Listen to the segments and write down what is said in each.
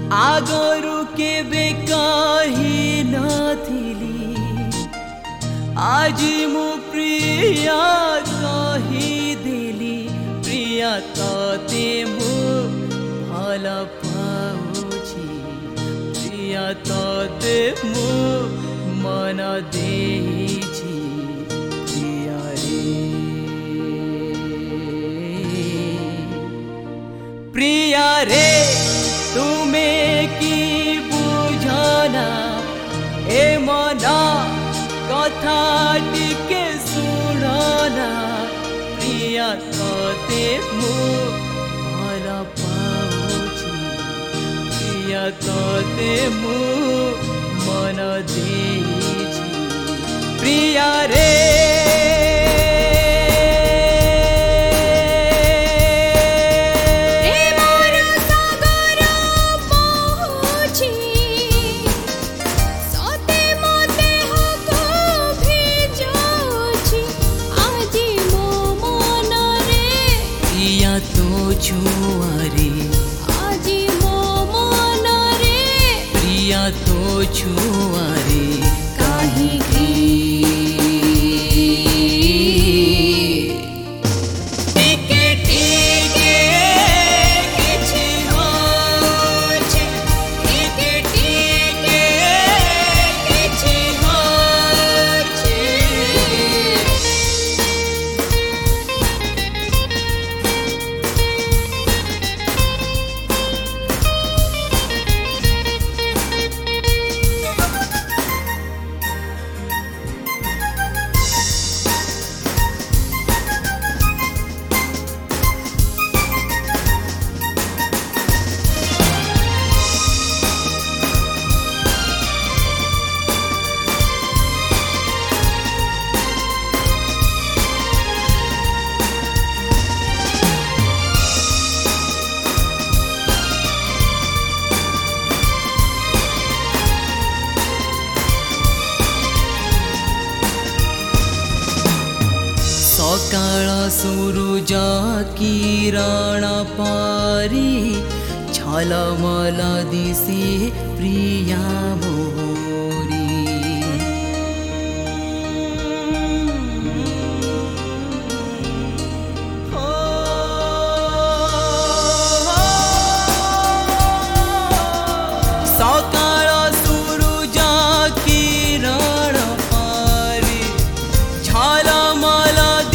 आगरू केबे कही नथिली आज मु प्रिया कही देली प्रिया तते मु भल पाउछि प्रिया तते मु मन देछि प्रिया रे प्रिया रे तुम्हें की बुझना ए मना कथा टिके सुनना प्रिया तते मु भल पाउछि प्रिया तते मु मन देछि प्रिया रे छुआरे आज मो मन रे प्रिया तो छुआरे काहे की टिके टिके किछि होछि टिके टिके किछि होछि सकाळ सूरुज किरण परी झलमल दिसे प्रिया मोरी सकाळ सूरुज किरण परी झलमल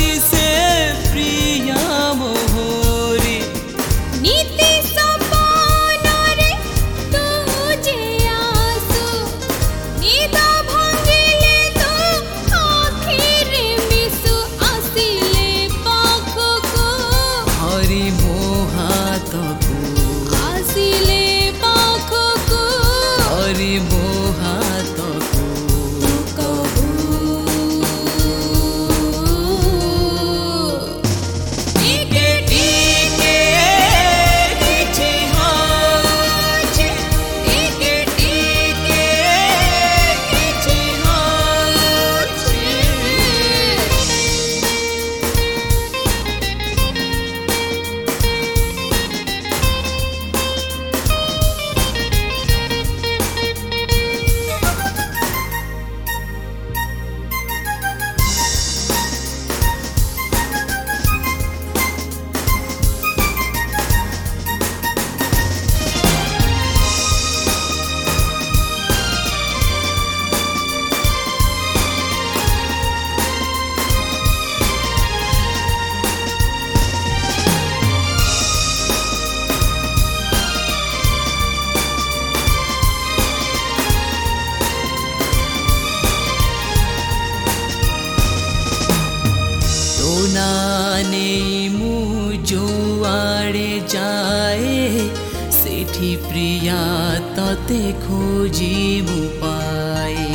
नीति सपन रे तू जे आसु निद भांगिले तू आखिर मिसु आसिले पाखको हरि मोहातको आसिले पाखको हरि मोहातको नाने मु जुआड़े जाए सेठी प्रिया तते खोजी मु पाए